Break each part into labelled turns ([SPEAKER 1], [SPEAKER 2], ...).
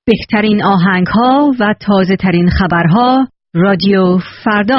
[SPEAKER 1] بهترین آهنگ‌ها و تازه‌ترین خبرها رادیو فردا.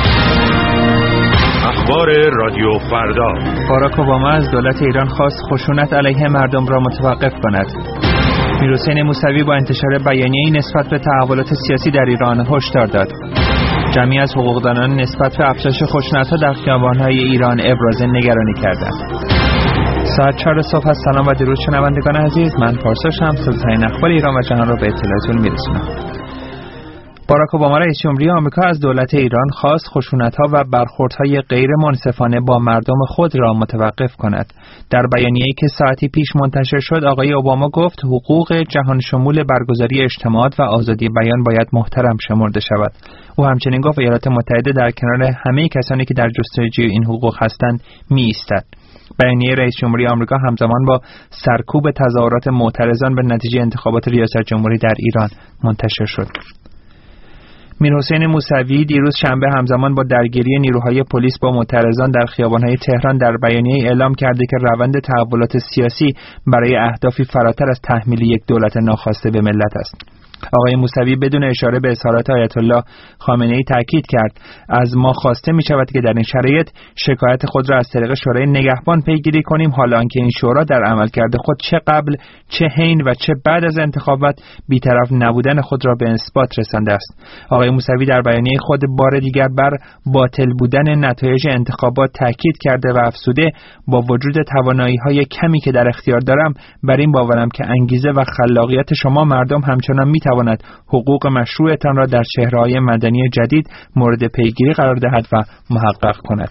[SPEAKER 2] اخبار رادیو فردا.
[SPEAKER 3] باراک اوباما از دولت ایران خواست خشونت علیه مردم را متوقف کند. میرحسین موسوی با انتشار بیانیه‌ای نسبت به تحولات سیاسی در ایران هشدار داد. جمعی از حقوقدانان نسبت به افزایش خشونت‌ها در خیابان‌های ایران ابراز نگرانی کردند. ساعت 4 صبح. سلام و درود شنوندگان عزیز، من پارسا شمس‌الدین اخبار ایران و جهان را به اطلاعتون می‌رسونم. باراک اوباما رئیس جمهوری آمریکا از دولت ایران خواست خشونت‌ها و برخوردهای غیر منصفانه با مردم خود را متوقف کند. در بیانیه‌ای که ساعتی پیش منتشر شد، آقای اوباما گفت حقوق جهان شمول برگزاری اجتماعات و آزادی بیان باید محترم شمرده شود. او همچنین گفت ایالات متحده در کنار همه کسانی که در جستجوی این حقوق هستند می‌ایستد. بیانیه رئیس جمهوری آمریکا همزمان با سرکوب تظاهرات معترضان به نتیجه انتخابات ریاست جمهوری در ایران منتشر شد. میرحسین موسوی دیروز شنبه همزمان با درگیری نیروهای پلیس با معترضان در خیابان‌های تهران در بیانیه اعلام کرده که روند تحولات سیاسی برای اهدافی فراتر از تحمیل یک دولت ناخواسته به ملت است. آقای موسوی بدون اشاره به اظهارات آیت الله خامنه‌ای تاکید کرد از ما خواسته می شود که در این شرایط شکایت خود را از طریق شورای نگهبان پیگیری کنیم، حالا آنکه این شورا در عملکرد خود چه قبل چه حین و چه بعد از انتخابات بی‌طرف نبودن خود را به اثبات رسانده است. آقای موسوی در بیانیه خود بار دیگر بر باطل بودن نتایج انتخابات تاکید کرده و افزوده با وجود توانایی‌های کمی که در اختیار دارم بر این باورم که انگیزه و خلاقیت شما مردم همچنان می‌تواند حقوق مشروعتان را در چهره‌های مدنی جدید مورد پیگیری قرار دهد و محقق کند.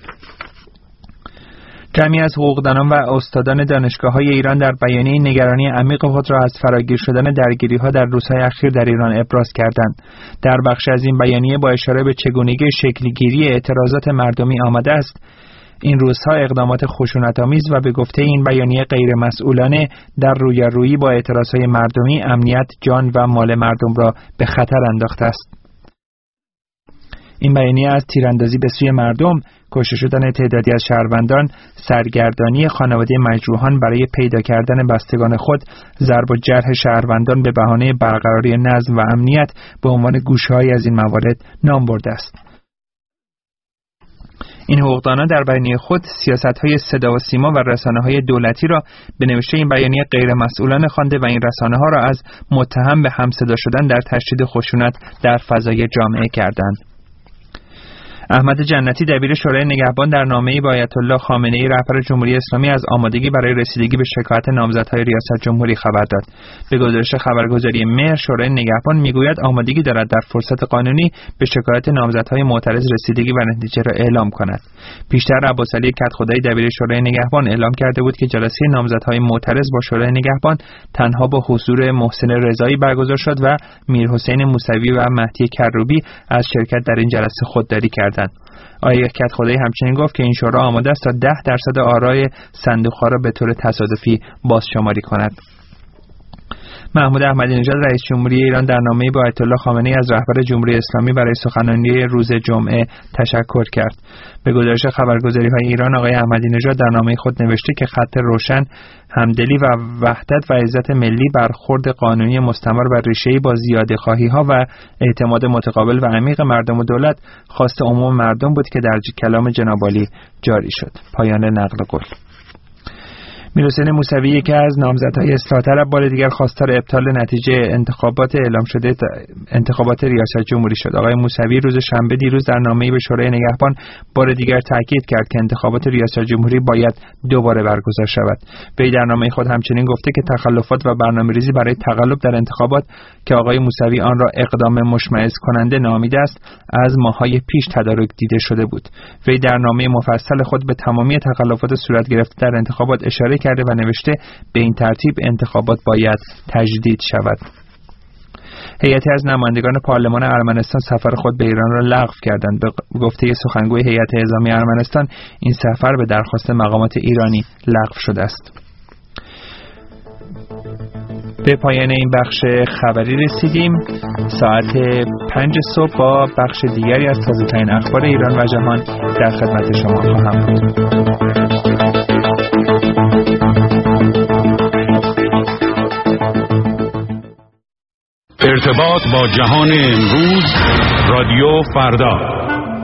[SPEAKER 3] جمعی از حقوقدانان و استادان دانشگاه‌های ایران در بیانیه نگرانی عمیق خود را از فراگیر شدن درگیری‌ها در روزهای اخیر در ایران ابراز کردند. در بخش از این بیانیه با اشاره به چگونگی شکل‌گیری اعتراضات مردمی آمده است این روزها اقدامات خشونت‌آمیز و به گفته این بیانیه غیر مسئولانه در رویارویی با اعتراضهای مردمی امنیت، جان و مال مردم را به خطر انداخته است. این بیانیه از تیراندازی به سوی مردم، کشته شدن تعدادی از شهروندان، سرگردانی خانواده مجروحان برای پیدا کردن بستگان خود، ضرب و جرح شهروندان به بهانه برقراری نظم و امنیت به عنوان گوشه‌هایی از این موارد نام برده است. این حقوقدانان در بیانیه خود سیاست‌های صدا و سیما و رسانه‌های دولتی را به نوشته این بیانیه غیر مسئولانه خوانده و این رسانه‌ها را از متهم به همصدا شدن در تشدید خشونت در فضای جامعه کردند. احمد جنتی دبیر شورای نگهبان در نامه‌ای با آیت الله خامنه‌ای رهبر جمهوری اسلامی از آمادگی برای رسیدگی به شکایت نامزدهای ریاست جمهوری خبر داد. به گزارش خبرگزاری مهر، شورای نگهبان میگوید آمادگی دارد در فرصت قانونی به شکایت نامزدهای معترض رسیدگی و نتیجه را اعلام کند. پیشتر عباسعلی کدخدایی دبیر شورای نگهبان اعلام کرده بود که جلسه نامزدهای معترض با شورای نگهبان تنها با حضور محسن رضایی برگزار شد و میرحسین موسوی و مهدی کروبی از شرکت در این جلسه خودداری کردند. آقای کدخدایی همچنین گفت که این شورا آماده است تا 10% آرای صندوق‌ها را به طور تصادفی بازشماری کند. محمود احمدی نژاد رئیس جمهوری ایران در نامه‌ای با آیت الله خامنه‌ای از رهبر جمهوری اسلامی برای سخنرانی روز جمعه تشکر کرد. به گزارش خبرگزاری‌های ایران، آقای احمدی نژاد در نامه خود نوشته که خط روشن، همدلی و وحدت و عزت ملی، برخورد قانونی مستمر و ریشه‌ای با زیاده‌خواهی‌ها و اعتماد متقابل و عمیق مردم و دولت خواست عموم مردم بود که در کلام جناب عالی جاری شد. پایان نقل قول. میرحسین موسوی یکی از نامزدهای اصلاح طلب بار دیگر خواستار ابطال نتیجه انتخابات اعلام شده انتخابات ریاست جمهوری شد. آقای موسوی روز شنبه دیروز در نامه‌ای به شورای نگهبان بار دیگر تاکید کرد که انتخابات ریاست جمهوری باید دوباره برگزار شود. وی در نامه خود همچنین گفته که تخلفات و برنامه‌ریزی برای تقلب در انتخابات که آقای موسوی آن را اقدام مشمئز کننده نامیده است، از ماه‌های پیش تدارک دیده شده بود. وی در نامه مفصل خود به تمامی تخلفات صورت گرفته در انتخابات اشاره کرده و نوشته به این ترتیب انتخابات باید تجدید شود. هیئتی از نمایندگان پارلمان ارمنستان سفر خود به ایران را لغو کردند. به گفته سخنگوی هیئت اعزامی ارمنستان، این سفر به درخواست مقامات ایرانی لغو شده است. به پایان این بخش خبری رسیدیم. ساعت 5 صبح با بخش دیگری از تازه‌ترین اخبار ایران و جهان در خدمت شما خواهم بود.
[SPEAKER 2] ارتباط با جهان امروز، رادیو فردا.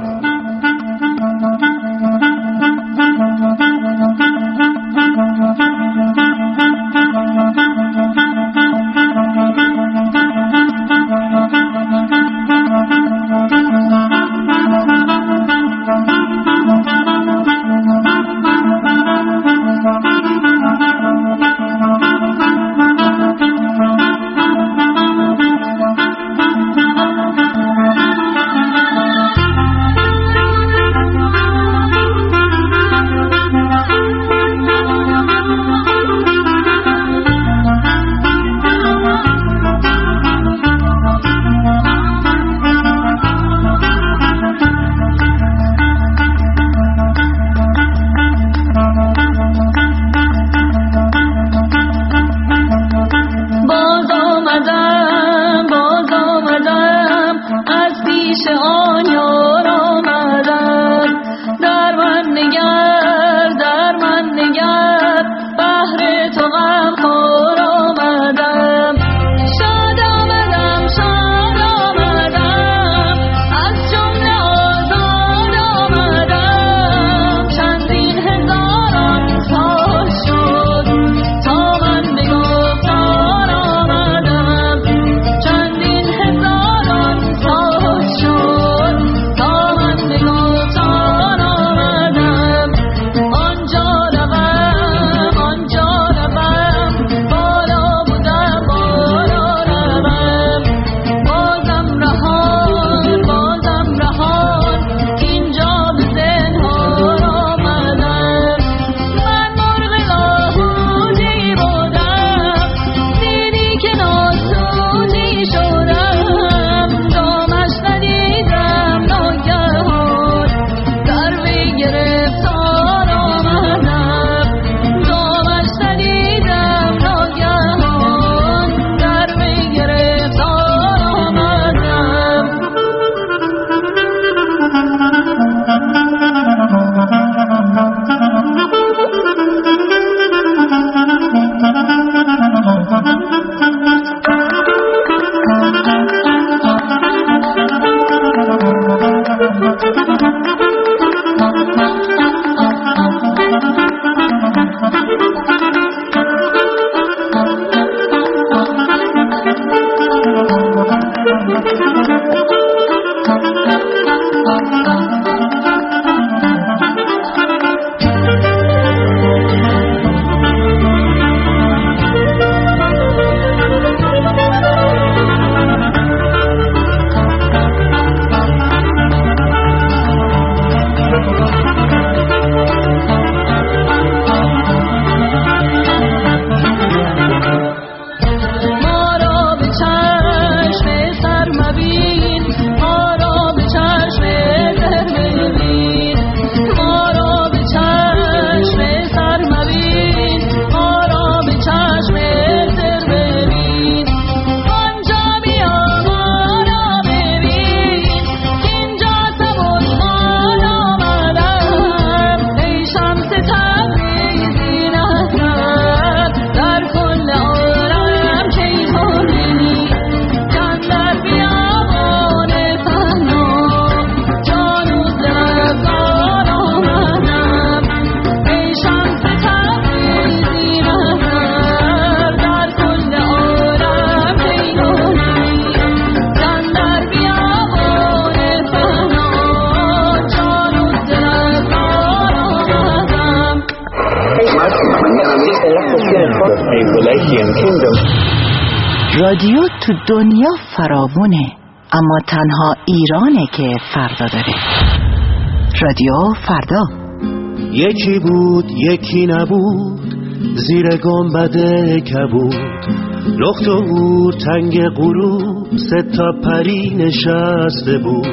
[SPEAKER 4] رادیو تو دنیا فراوونه، اما تنها ایرانه که فردا داره. رادیو فردا.
[SPEAKER 5] یکی بود یکی نبود، زیر گنبد کبود، لخت و هور تنگ غروب، 3 تا پری نشسته بود.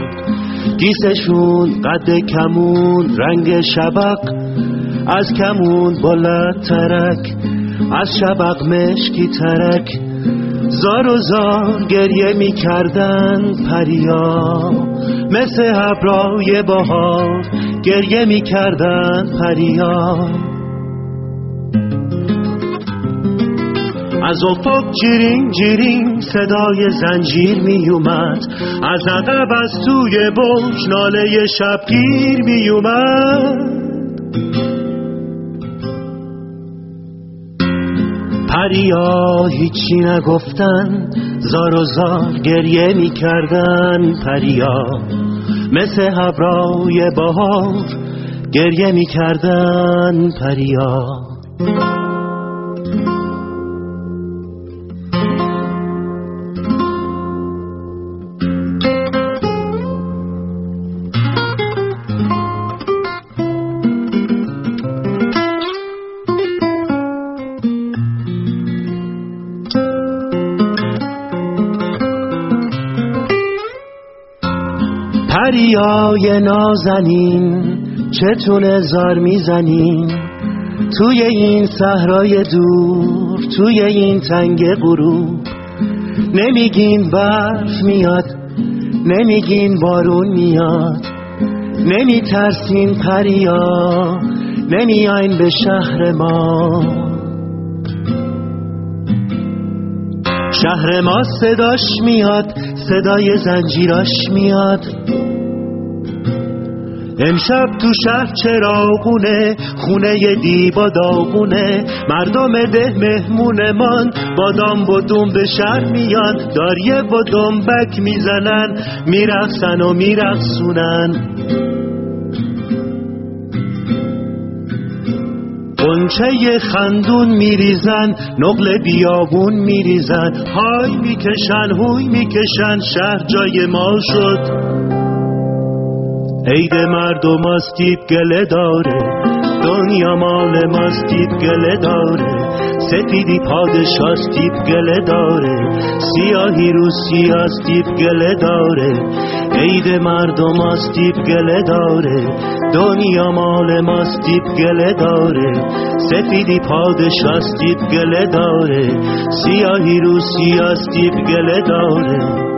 [SPEAKER 5] گیسشون قد کمون، رنگ شبق، از کمون بلندترک، از شبق مشکی ترک. زار و زار گریه می کردن پریا، مثل ابرای بهار گریه می کردن پریا. از افق جیرین جیرین صدای زنجیر می اومد، از عقب از توی برج ناله شبگیر می اومد. پریا هیچی نگفتن، زار و زار گریه می کردن. پریا مثل ابرای بهار گریه می کردن. پریا پریای نازنین چتونه زار میزنین، توی این صحرای دور، توی این تنگ غروب. نمیگین برف میاد، نمیگین بارون میاد، نمیترسین پریا، نمیاین به شهر ما. شهر ما صداش میاد، صدای زنجیراش میاد. امشب تو شهر چراغونه، خونه دیبا داغونه. مردم ده مهمونمان، بادام و دوم به شهر میان. داریه و دنبک میزنن، میرقصن و میرقصونن. غنچه خندون میریزن، نقل بیابون میریزن. های میکشن، هوی میکشن، شهر جای ما شد. عید مردم ماستیب گله داره، دنیا مال ماستیب گله داره. سپیدی پادشاستیب گله داره، سیاهی رو سیاستیب گله داره. عید مردم ماستیب گله داره، دنیا مال ماستیب گله داره. سپیدی پادشاستیب گله داره، سیاهی رو سیاستیب گله داره.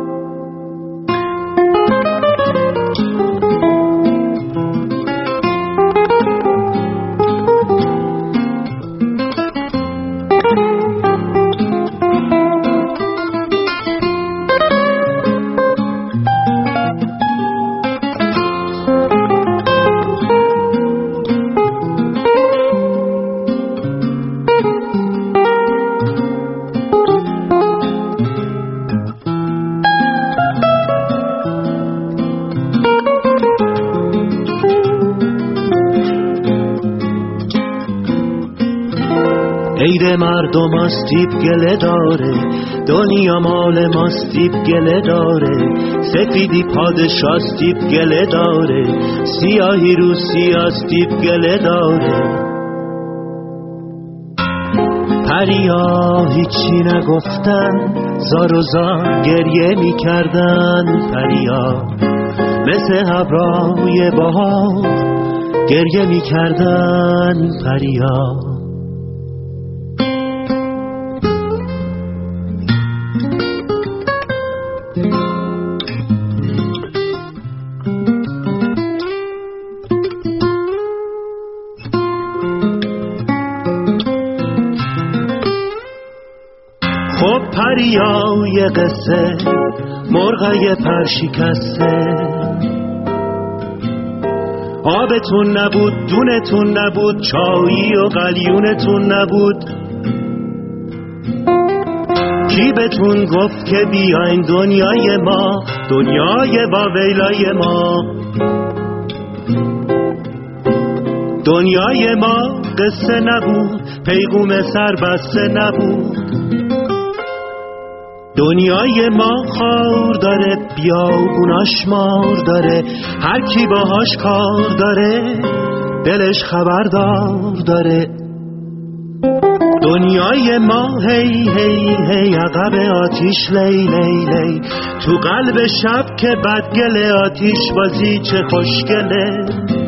[SPEAKER 5] عید مردم ماستیب گله داره، دنیا مال ماستیب گله داره. سپیدی پادشاستیب گله داره، سیاهی رو سیاستیب گله داره. پریا هیچی نگفتن، زار و زار گریه می کردن. پریا مثل ابرای بهار گریه می کردن. پریا پریای قصه، مرغای پرشکسته. آبتون نبود، دونتون نبود، چایی و قلیونتون نبود. کی بهتون گفت که بیاین دنیای ما، دنیای واویلای ما. دنیای ما قصه نبود، پیغوم سربسته نبود. دنیای ما خار داره، بیابوناش مار داره. هر کی باهاش کار داره، دلش خبردار داره. دنیای ما هی هی هی عقب آتیش لی لی لی. تو قلب شب که بدگله، آتیش بازی چه خوشگله.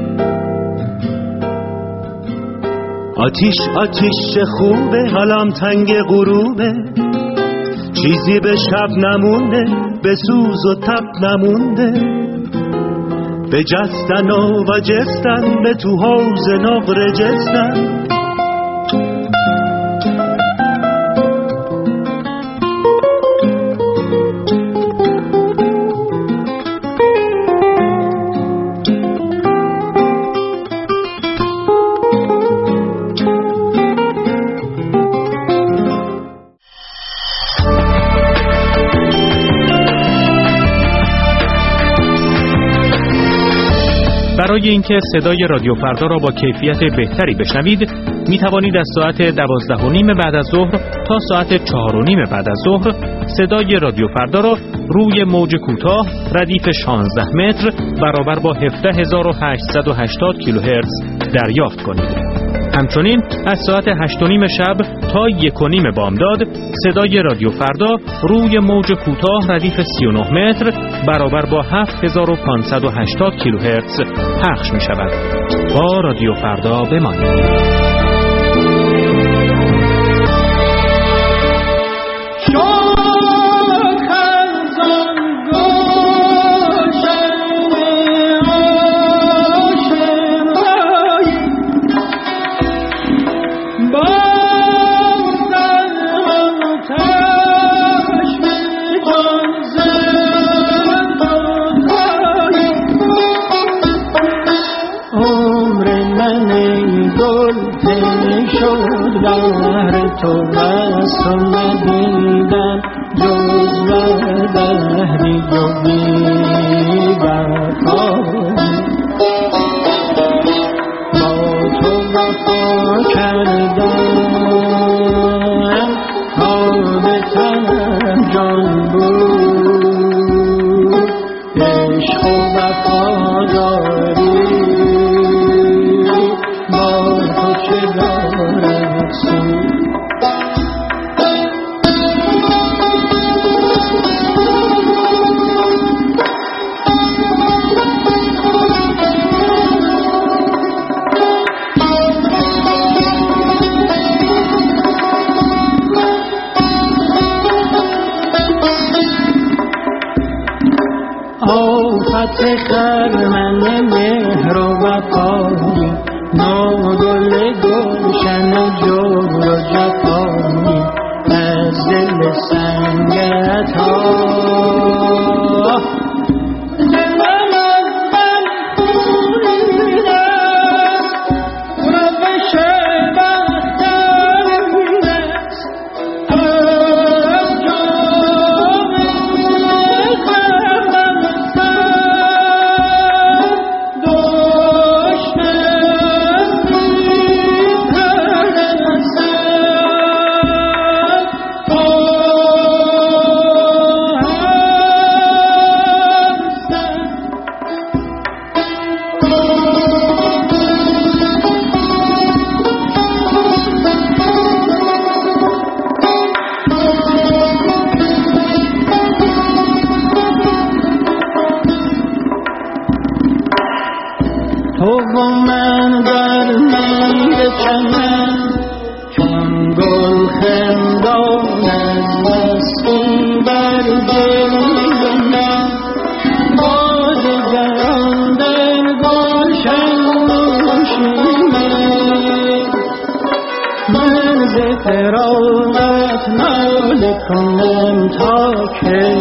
[SPEAKER 5] آتیش آتیش چه خوبه، حالم تنگ غروبه. چیزی به شب نمونده، به سوز و تب نمونده. به جستن و جستن، به تو حوض نقره جستن.
[SPEAKER 2] برای اینکه صدای رادیو فردا را با کیفیت بهتری بشنوید می توانید از ساعت 12:30 بعد از ظهر تا ساعت 4:30 بعد از ظهر صدای رادیو فردا را روی موج کوتاه ردیف 16 متر برابر با 17880 کیلوهرتز دریافت کنید. همچنین از ساعت 8:30 شب تا 1:30 بامداد صدای رادیو فردا روی موج کوتاه ردیف 39 متر برابر با 7580 کیلوهرتز پخش می شود. با رادیو فردا بمانید.
[SPEAKER 6] تو بس ندیدم جز دهری و بی وفایی با تو وفا کردم تا به تنم جان بود عشق و وفاداری با تو چه دارد سود. آفت خرمن مهر و وفایی ناگل گلشن جور و جفایی از دل سنگت ها دلم از من خونین است روش بخترین است از جام فراغت ناله کنم تا که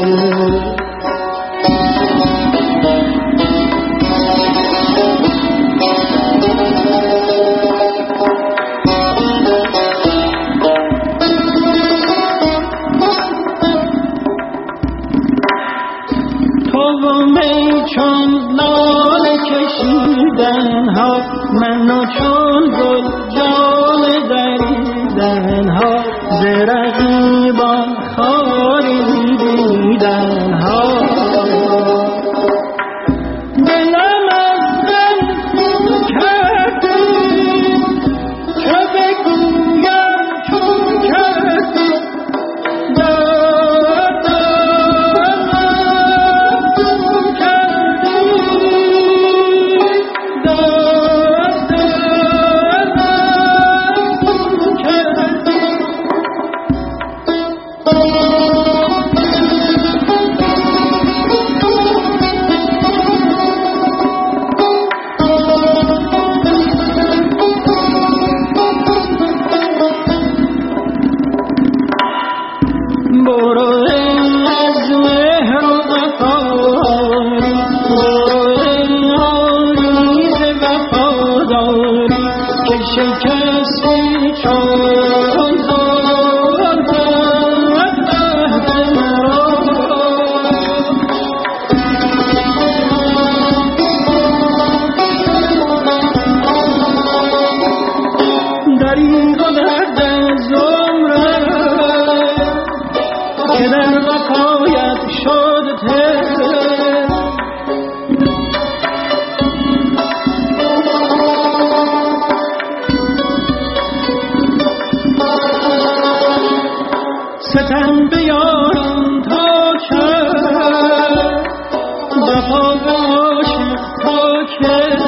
[SPEAKER 6] تو و می چون لاله کشیدن ها منو چون گل جان دریدن ها ز رقیبان خاری دیدن ها دلم از من خون کردی چه بگویم چون کردی شکستی چون زلفت در وفایت شد ستم بیارم تا که وفا عاشق تا که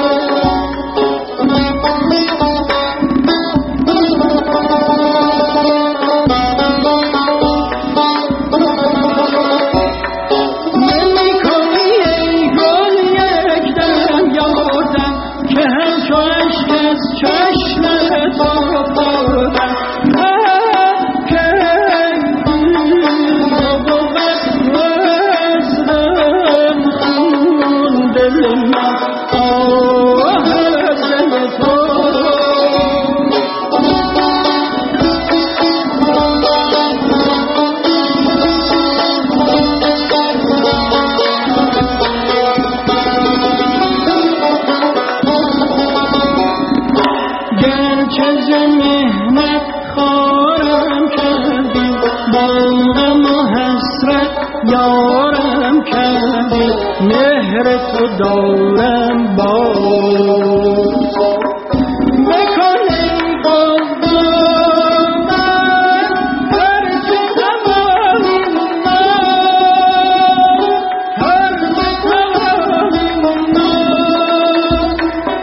[SPEAKER 6] مهر تو دارم باز بکن ای قربان هر چه توانی من هر چه توانی من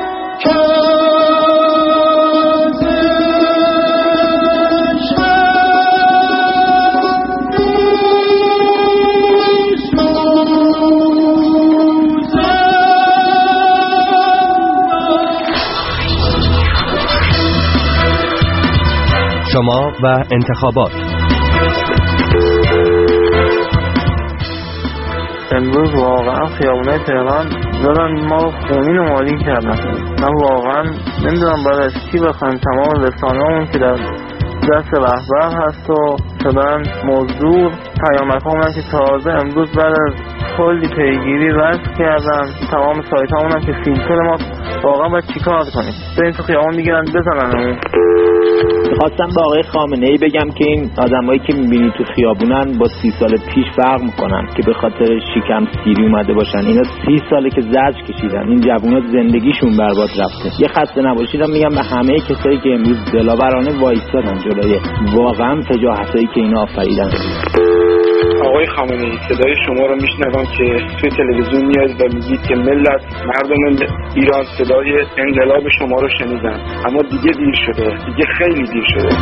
[SPEAKER 7] شما و انتخابات.
[SPEAKER 8] امروز واقعا خیابونای تهران دارن ما خونین و مالین کردن. من واقعا نمیدونم باید از کی بخوایم. تمام رسانه‌مون که در دست رهبر هست و شدن مزدور. پیامک‌هامون که تازه امروز بعد از کلی پیگیری رد کردن. تمام سایت‌هامون هم که فیلتر ما واقعا باید چیکار کنیم؟ بریم تو خیابون دیگرن بزنن.
[SPEAKER 9] خواستم به آقای خامنه‌ای بگم که این آدمایی که می‌بینی تو خیابونن با 30 سال پیش فرق می‌کنن که به خاطر شکم سیری اومده باشن. اینا 30 ساله که زجر کشیدن. این جوونا زندگیشون برباد رفته. یه خسته نباشید میگم به همه کسایی که امروز دلاورانه وایسادن جلوی واقعا فجاعتایی که اینا آفریدن.
[SPEAKER 10] آقای خامنه‌ای صدای شما رو میشنوم که توی تلویزیون میاد و میگید که ملت مردم ایران صدای انقلاب شما رو شنیدن، اما دیگه دیر شده، دیگه خیلی دیر شده.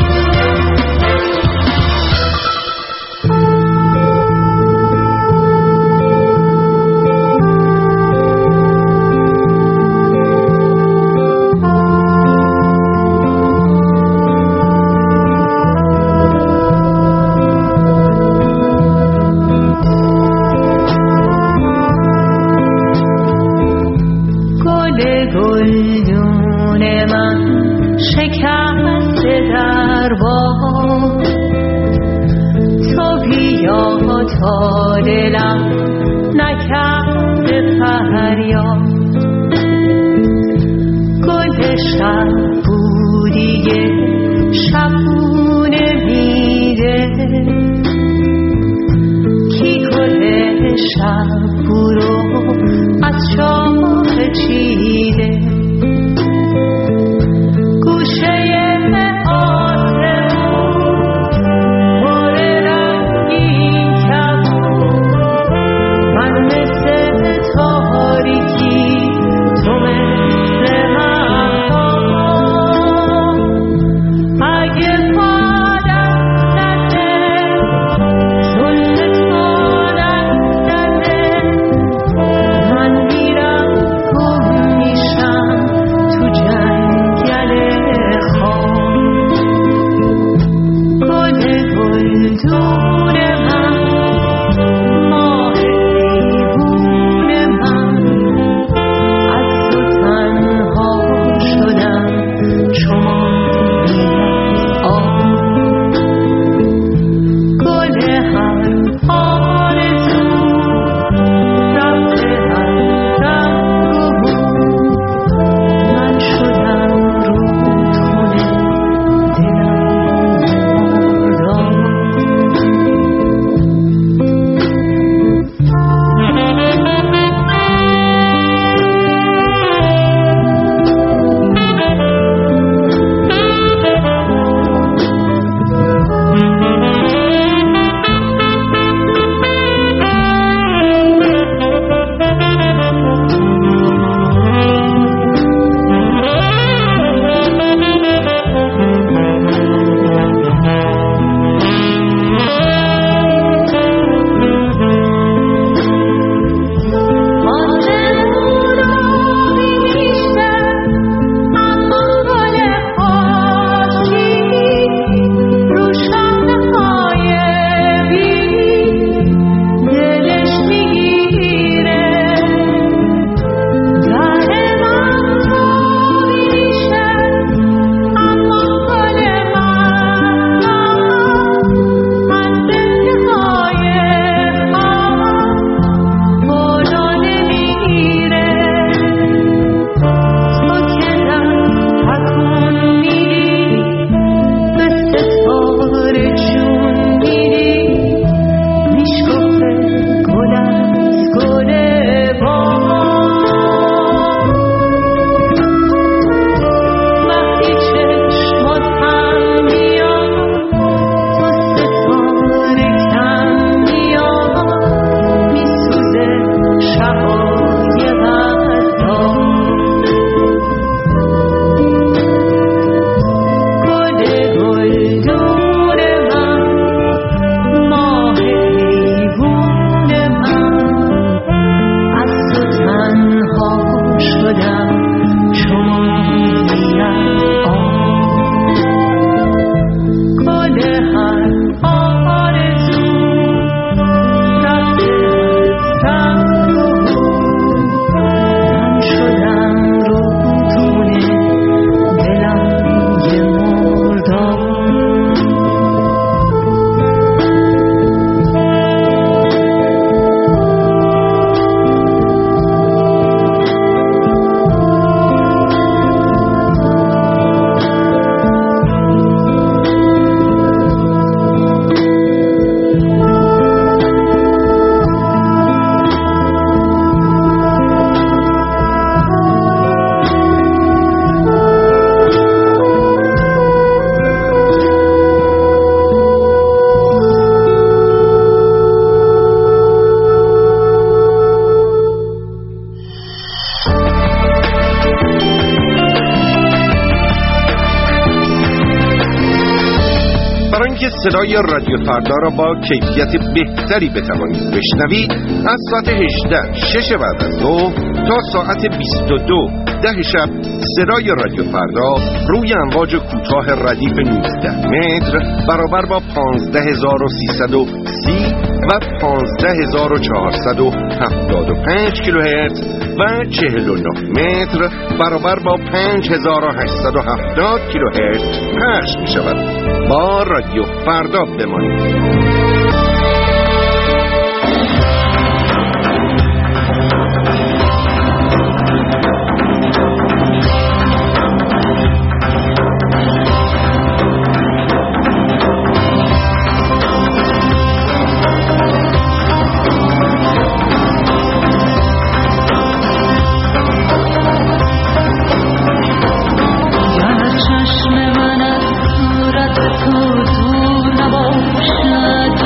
[SPEAKER 7] صدای رادیو فردا را با کیفیت بهتری بتوانید بشنوید از ساعت 18 6 بعد از ظهر تا ساعت 22 10 شب صدای رادیو فردا روی امواج کوتاه ردیف 19 متر برابر با 15330 و 15475 کیلوهرتز و 49 متر برابر با 5870 کیلوهرتز پخش می شود. با رادیو فردا بمانید.
[SPEAKER 6] چشم من از صورت تو دور نباشد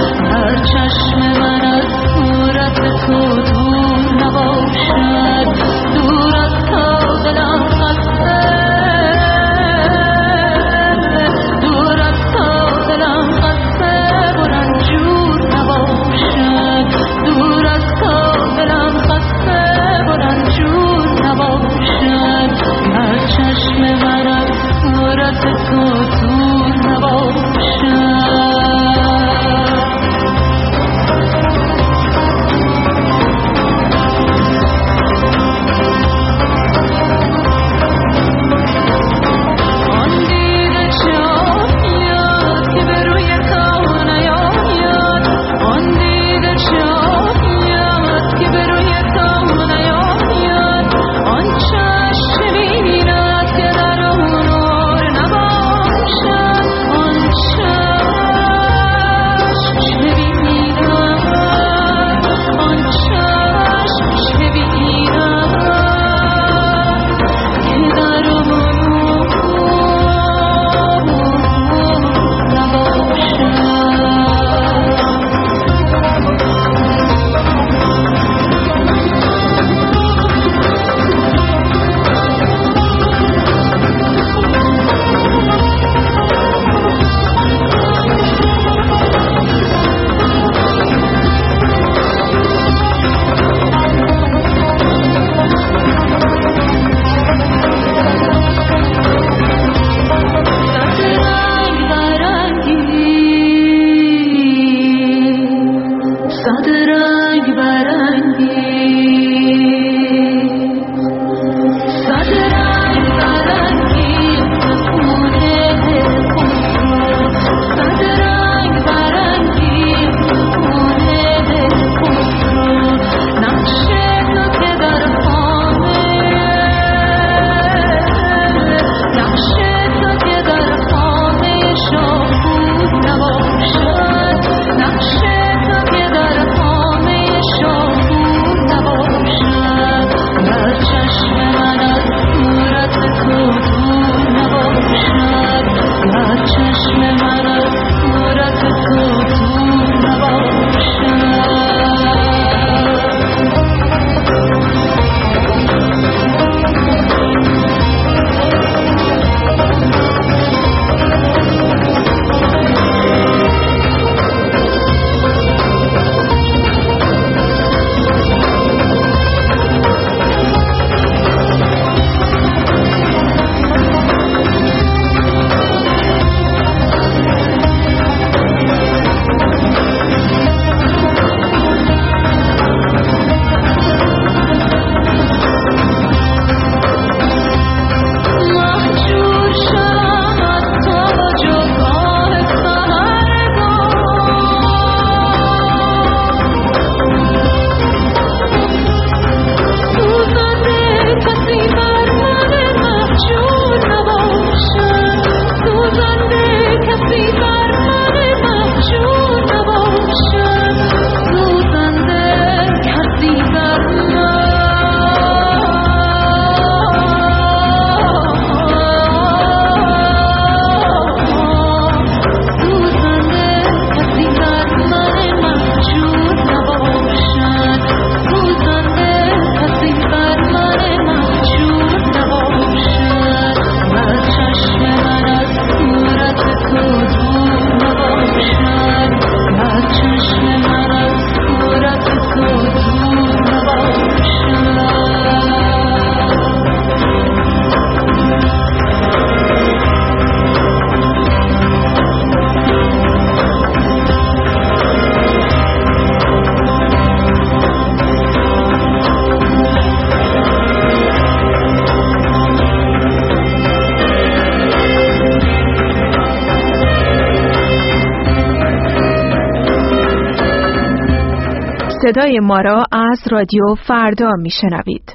[SPEAKER 11] صدای ما را از رادیو فردا میشنوید.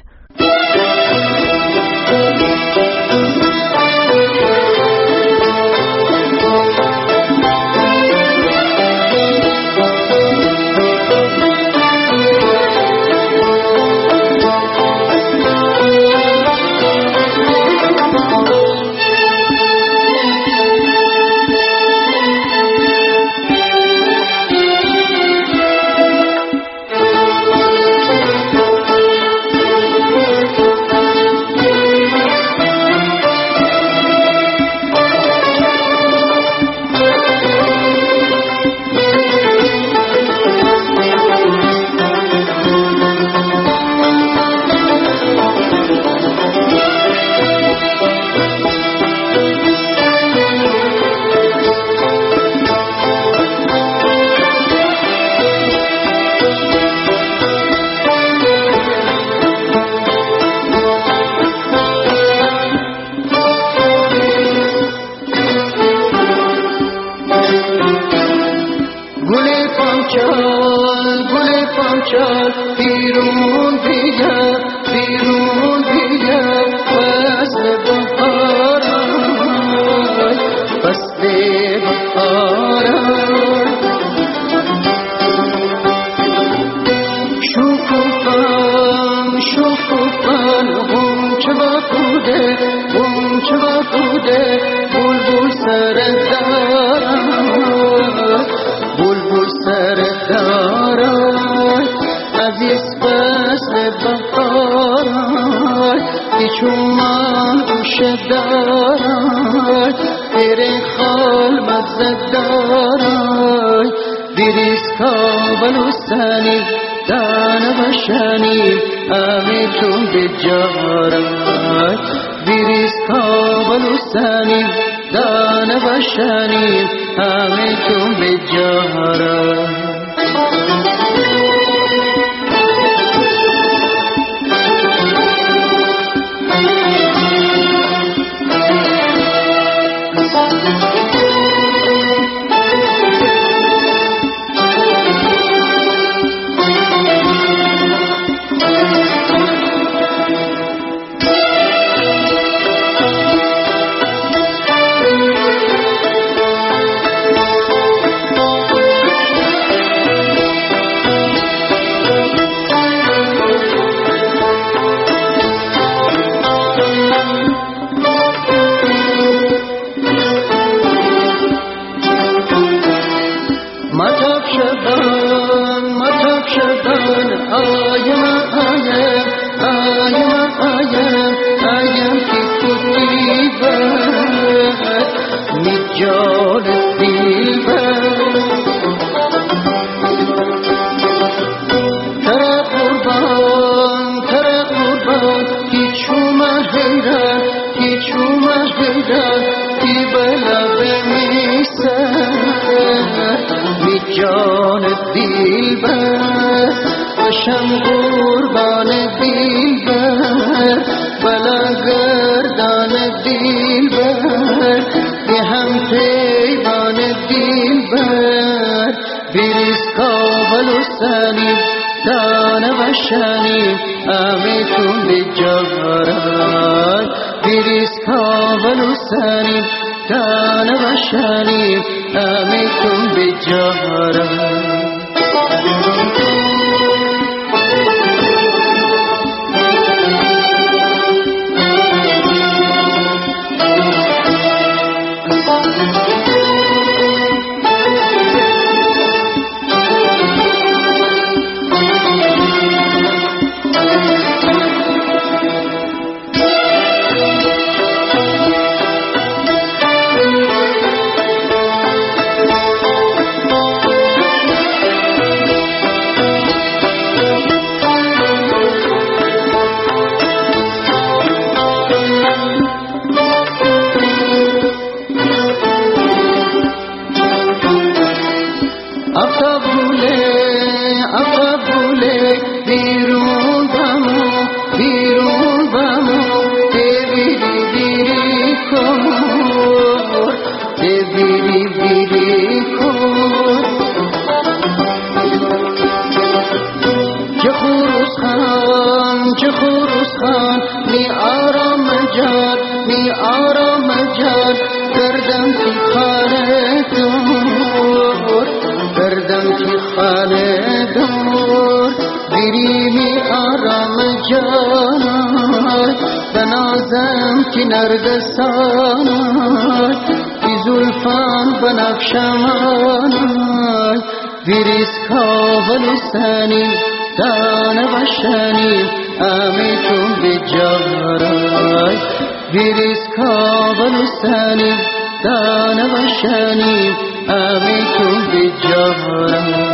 [SPEAKER 6] دور بیریمی آرام جانای بنازم که نرگسانای بی زلفان بنفشمانای بیریز کاولستانی دانه بشنی امیتون بجارای بیریز کاولستانی دانه بشنی امیتون بجارای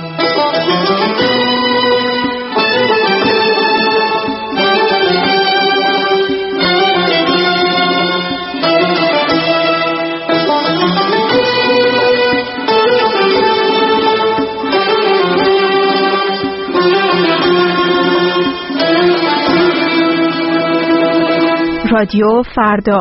[SPEAKER 11] رادیو فردا.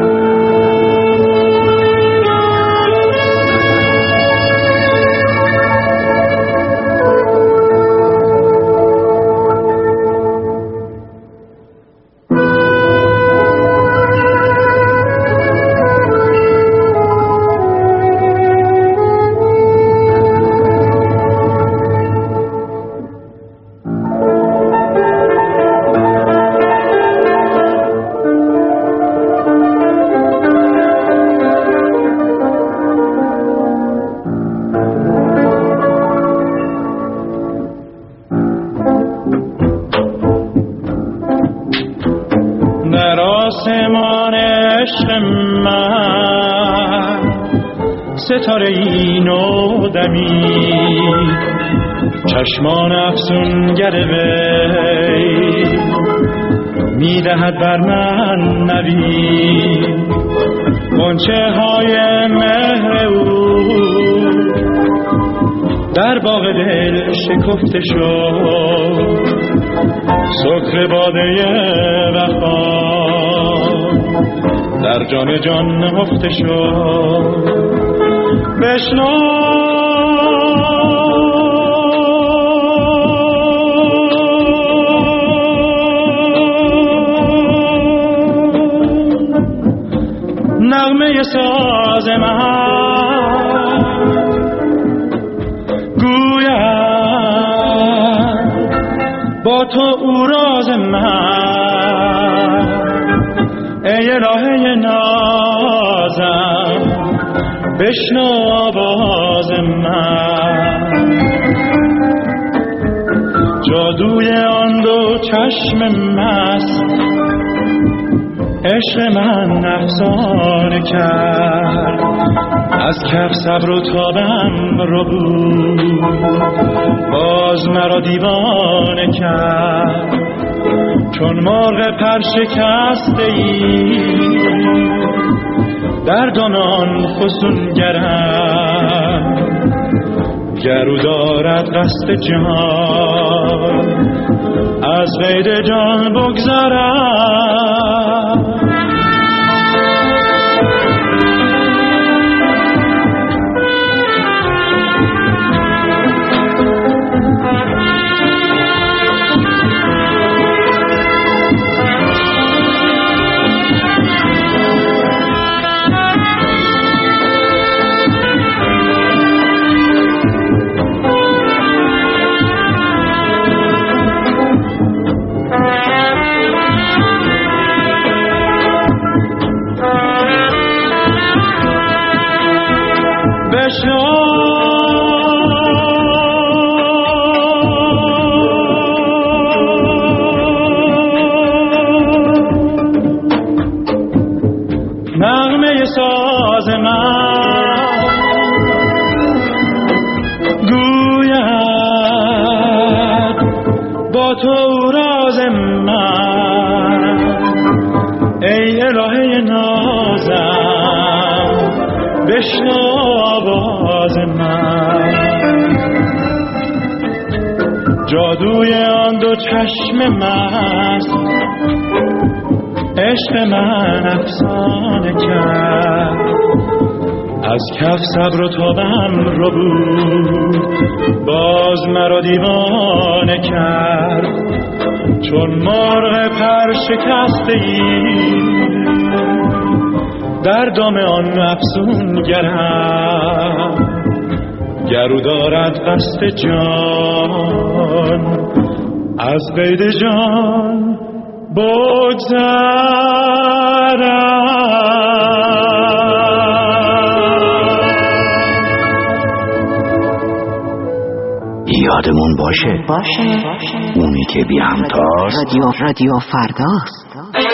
[SPEAKER 5] ستاره این و دمید چشمان افسونگر وی میدهد بر من نوید غنچه های مهر او در باغ دل شکفته شد سکر باده وفا در جان جان نهفته شد بشنو نغمه ساز من گوید با تو او راز من ای الهه نازم بشنو آواز من جادوی آن دو چشم مست عشق من افسانه کرد از کف صبر و تابم رو بود باز مرا دیوانه کرد چون مرغ پر شکسته ای در دام آن فسونگرم گرو دارد قصد جهان از قید جان بگذارم نغمه ساز من گوید با تو راز من ای الهه نازم بشنو آواز من جادوی آن دو چشم مست عشق من افسانه کرد از کف صبر و تابم رو بود باز مرا دیوانه کرد چون مرغ پر شکسته ای در دام آن افسونگرم
[SPEAKER 12] گرو دارد قصد جان از قید جان
[SPEAKER 13] یادمون باشه اونی که بی همتاست
[SPEAKER 4] رادیو فرداست.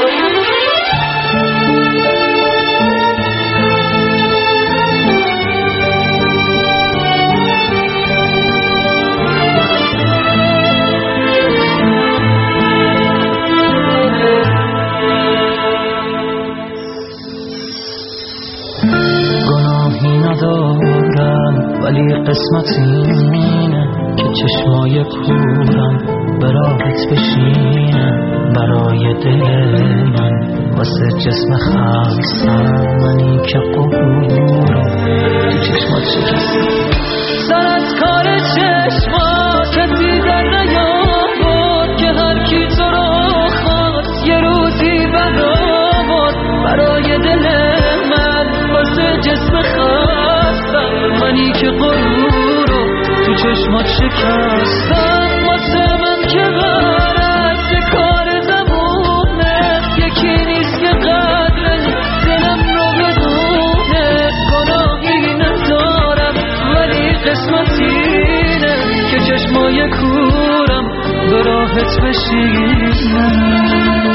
[SPEAKER 6] گناهی ندارم ولی قسمت اینه که چشمای کورم به راحت بشینم برای دل من واسه جسم خستم منی که قبورم تو چشمات شکستم سر از کار چشما کسی در نیامد که هر کی تو رو خواست یه روزی برآورد برای دل من واسه جسم خستم منی که قبورم تو چشمات شکستم واسه من که غرض کار زمونه یکی نیست که قدر دلم رو بدونه گناهی ندارم ولی قسمت اینه که چشمای کورم به راحت بشینم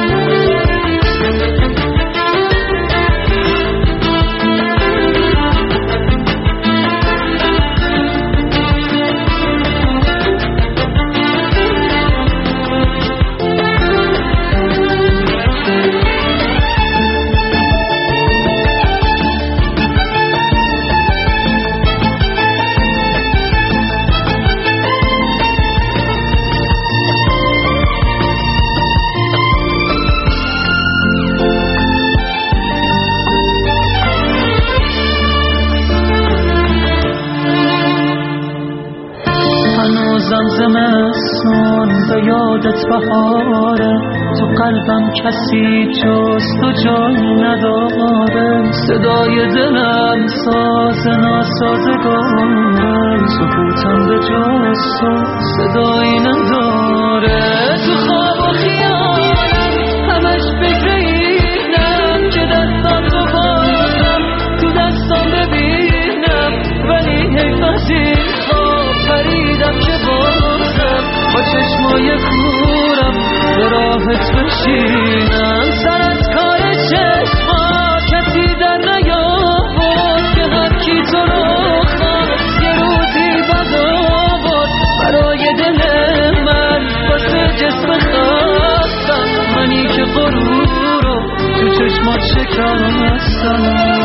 [SPEAKER 6] یادت بهاره تو قلبم کسی جز تو جای نداره صدای دلم ساز ناسازگاره سکوتم به جز تو صدایی نداره تو خواب و خیالم همش فکر اینم که دستان تو بازم تو دستان ببینم ولی حیف از این خواب پریدم که بازم با چشمای کورم به راحت بشینم سر از کار چشما کسی در نیامد که هر کی تو رو خواست یه روزی برآورد برای دل من واسه جسم خستم منی که غرور رو تو چشمات شکستم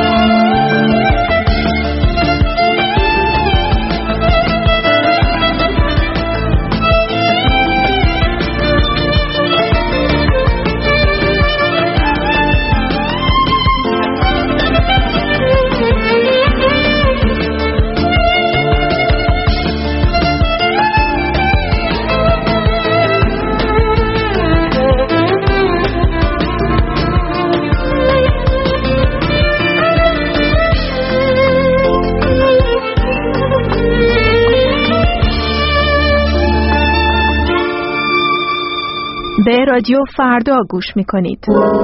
[SPEAKER 11] به رادیو فردا گوش می‌کنید.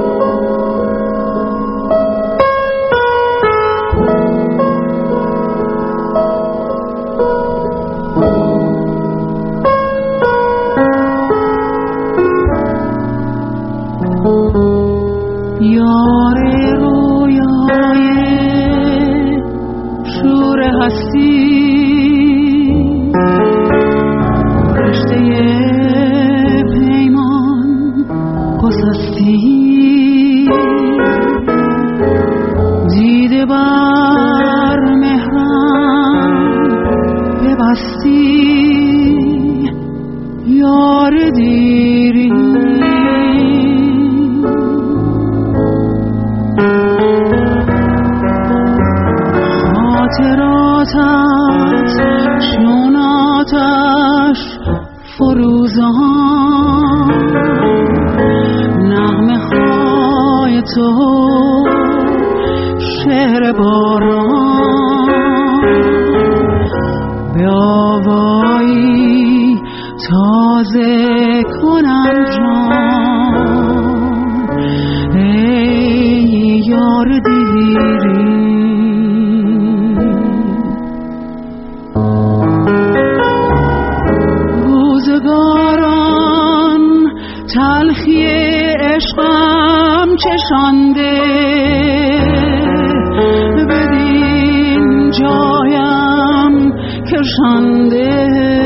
[SPEAKER 6] یار رویای شور هستی رشته دیده بر مهرم ببستی یار دیری خاطراتت چون آتش فروزان نغمه های تو شعر باران آوایی تازه کنم جان ای یار دیری. روزگاران تلخی عشقم چشانده بدین جایم کشانده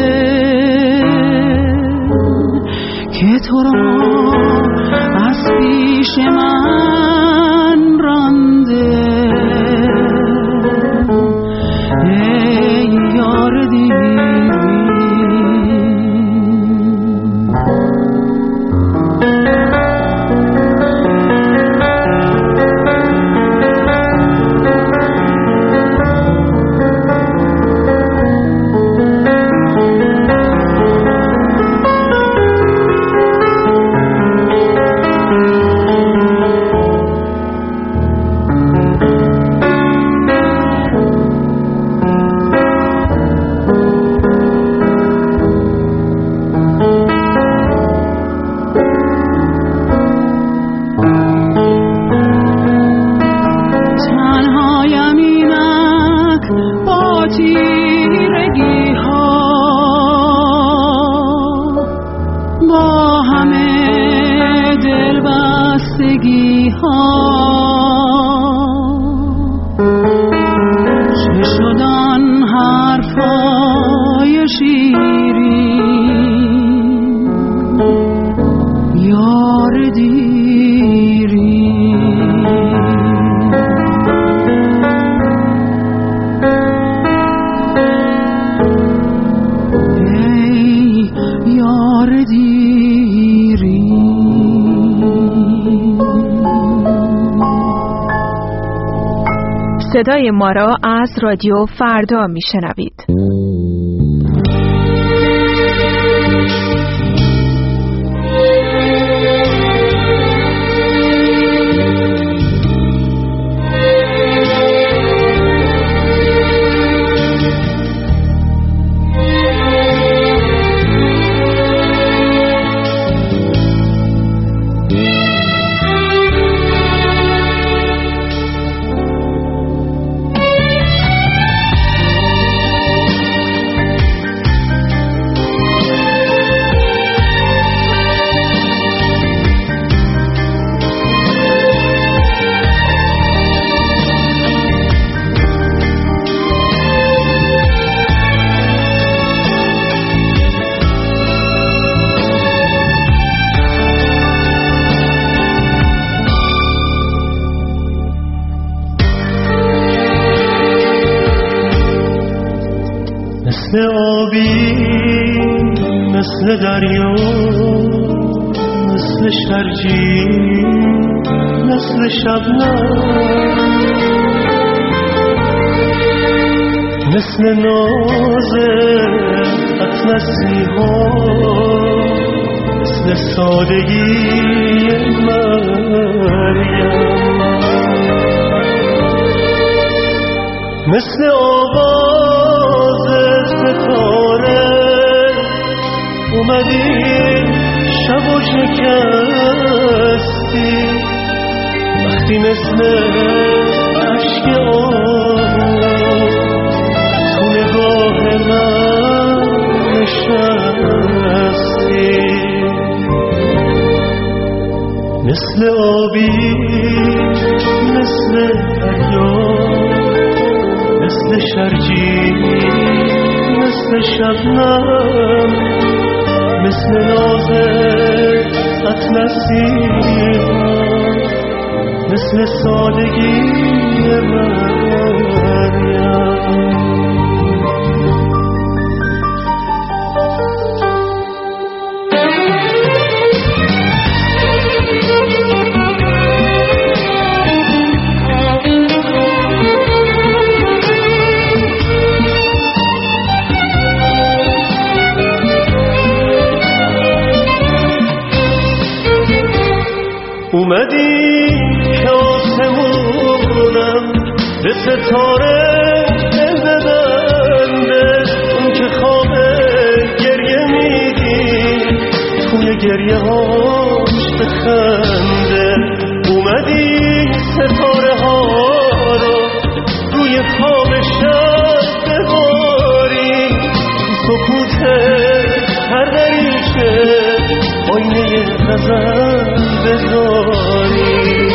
[SPEAKER 6] که تو را از پیش من رانده ای یار دیری.
[SPEAKER 11] صدای ما را از رادیو فردا میشنوید.
[SPEAKER 5] مثل آبی مثل دریا مثل شرجی مثل شبنم مثل ناز اطلسی ها مثل سادگی مریم مثل آواز ستاره اومدی شب و شکستی وقتی مثل عشق آهو تو نگاه من نشستی مثل آبی مثل دریا مثل شرجی مثل شبنم مثل ناز اطلسی مثل سادگی مریم اومدی که آسمونم به ستاره دل ببنده اون که گریه هاش بخنده، اومدی ستاره ها رو روی خواب شب بباری، سکوت هر دریچه آینه غزل بذاری.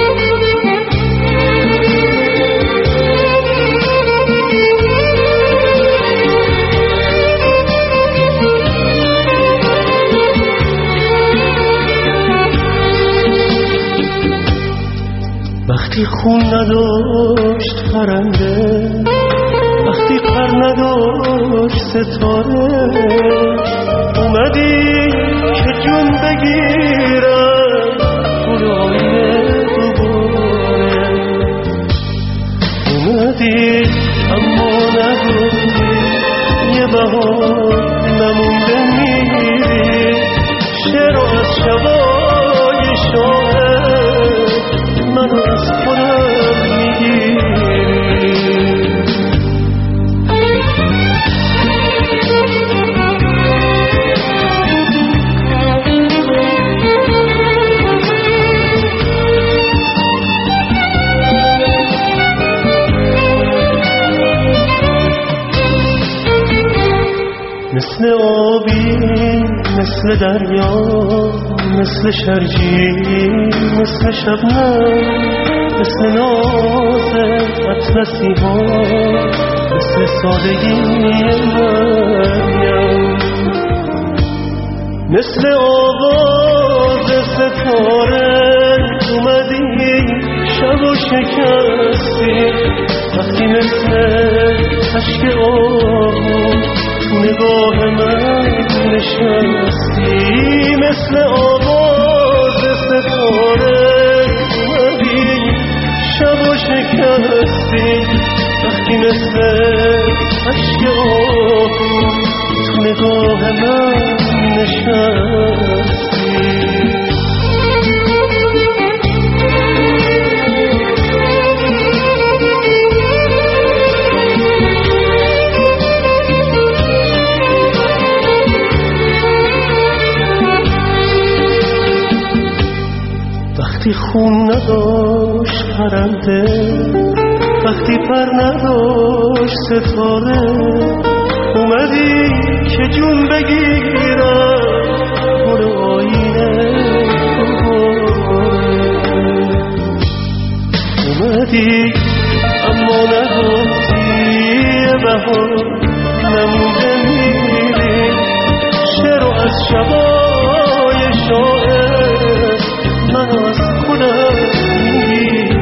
[SPEAKER 5] وقتی خون نداشت پرنده، وقتی پر نداشت ستاره، اومدی که جون بگیرم گل آینه دوباره. اومدی اما نگفتی یه بهار نمونده میری، شعر از شبای شاعر منو از خودم میگیری. مثل آبی، مثل دریا، مثل شرجی، مثل شبنم، مثل ناز اطلسی ها، مثل سادگی مریم، مثل آواز ستاره اومدی شب و شکستی. وقتی مثل عشق آهو نگاه من نشستی، مثل آواز ستاره اومدی شب و شکستی. وقتی مثل عشق آهو تو نگاه من نشستی. وقتی خون نداشت پرنده، وقتی پر نداشت ستاره، اومدی که جون بگیرم گل آینه دوباره. اومدی اما نگفتی یه بهار نمونده میری، شعر از شبای شاعر منو از خودم میگیری.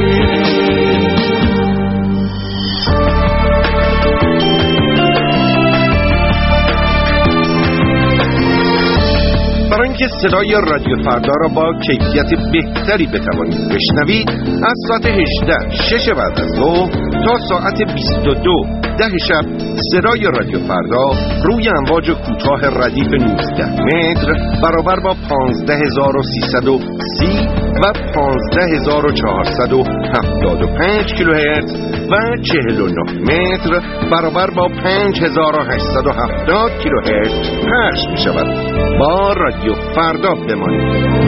[SPEAKER 7] برای اینکه صدای رادیو فردا را با کیفیت بهتری بتوانید بشنوید، از ساعت 18 6 بعد از ظهر تا ساعت 22 10 شب صدای رادیو فردا روی امواج کوتاه ردیف 19 متر برابر با 15330 و 15475 کیلوهرتز و 49 متر برابر با 5870 کیلوهرتز پخش می شود. با رادیو فردا بمانید.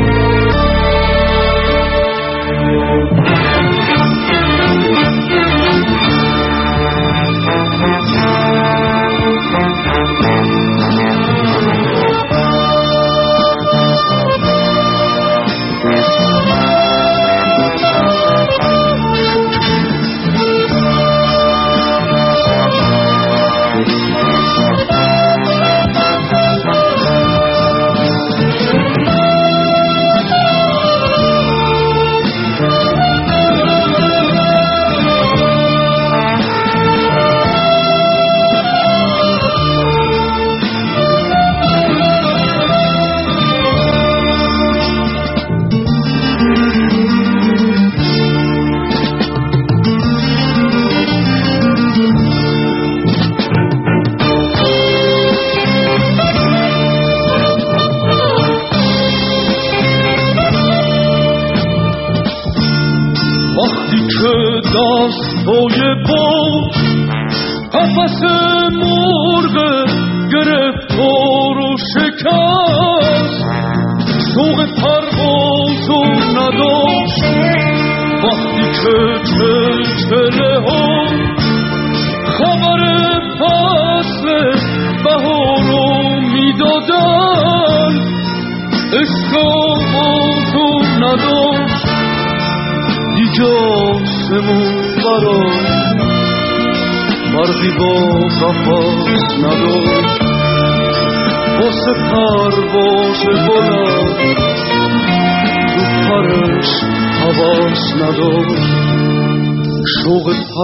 [SPEAKER 6] دستای باد قفس مرغ گرفتار و شکست، شوق پرواز و نداشت وقتی که چلچله ها خبر فصل بهارو میدادن عشق آمازو نداشت دیگه آسمون برای برقی با قفص نداشت واسه پرواز بلند تو پرش حواس نداشت شوق